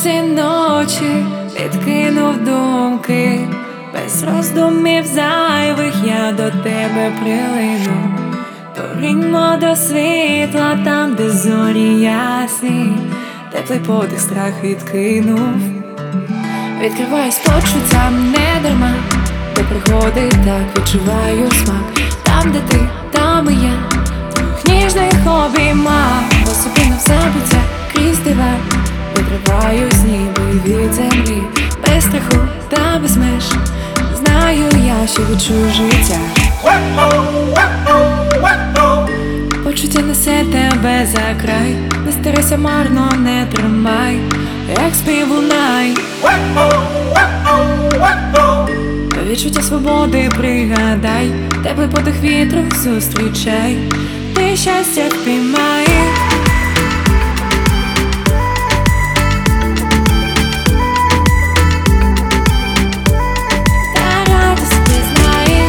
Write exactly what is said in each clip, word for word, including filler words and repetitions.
ці ночі відкинув думки, без роздумів зайвих я до тебе прилину. Пориньмо до світла там, де зорі ясні, теплий подих страх відкинув. Відкриваюсь почуттям не дарма, де пригоди так відчуваю смак. Там, де ти, там і я, твоїх ніжних обіймах, посупинув забуття крізь дива. Відриваюсь ніби від землі, без страху та без меж. Знаю я, що відчую життя. Почуття несе тебе за край, не старайся марно, не тримай, як спів лунай. Відчуття свободи пригадай, теплий подих вітру зустрічай, ти щастя впіймай. Та радість пізнай.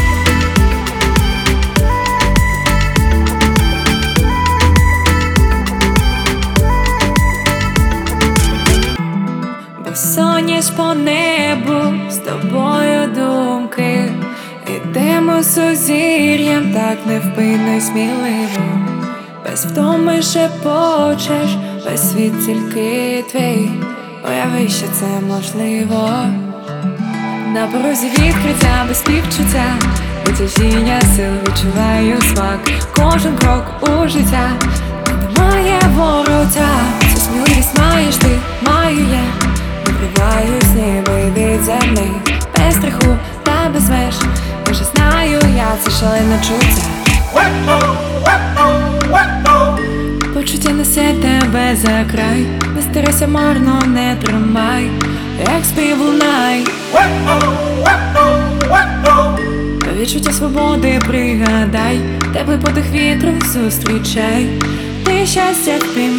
Бо соняш по небу, з тобою думки, ідемо сузір'ям, так невпинно й сміливо. Без втоми шепочеш, весь світ тільки твій. Уяви, що це можливо. На порозі відкриття, без співчуття, витяжіння сил, відчуваю смак. Кожен крок у життя, немає вороття. Цю сміливість маєш ти, маю я. Відриваюсь ніби від землі, без страху та без меж. Вже знаю я, це шалене чуття. Почуття несе тебе за край, не старайся марно, не тримай, як спів лунай. Відчуття свободи пригадай, теплий подих вітру зустрічай, ти щастя впіймай.